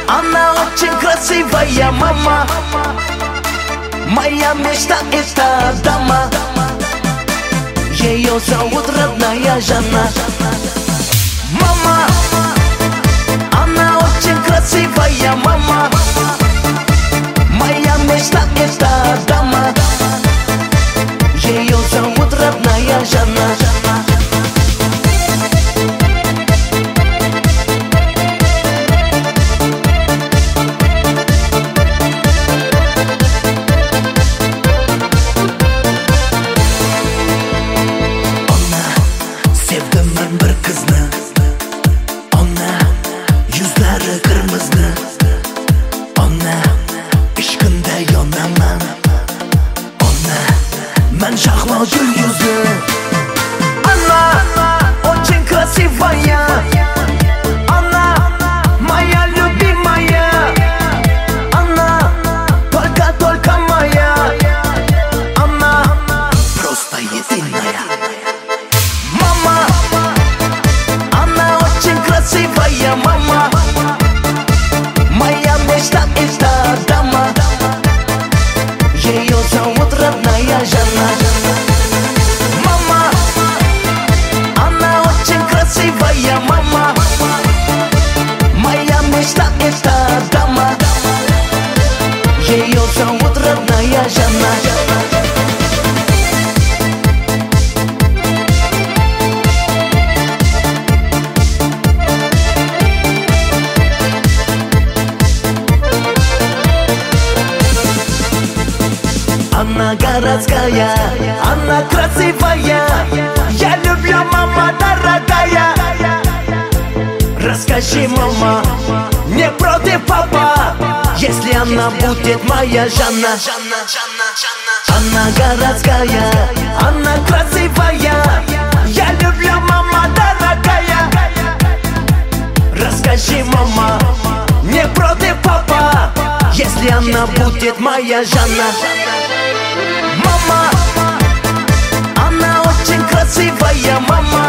Она очень красивая мама. Моя мечта это дама. Ее зовут родная Жанна. Мама, она очень красивая мама. Моя мечта это дама. Ее зовут родная Жанна. Sevdim bir qizni, ona yuzlari qirmizni. Ona ishqinda yonaman. Ona men shahlo yulduzli. Она очень красивая. Она моя любимая. Она только моя. Она просто единая. Мама, она очень красивая мама. Моя мечта это дама. Ее зовут родная Жанна. Мама, она очень красивая мама. Моя мечта это дама. Ее зовут родная Жанна. Она городская, она красивая. Я люблю, мама дорогая. Расскажи, мама, не против папа, если она будет моя Жанна. Она городская, она красивая. Я люблю, мама дорогая. Расскажи, мама, не против папа, если она будет моя Жанна. Мама, она очень красивая мама.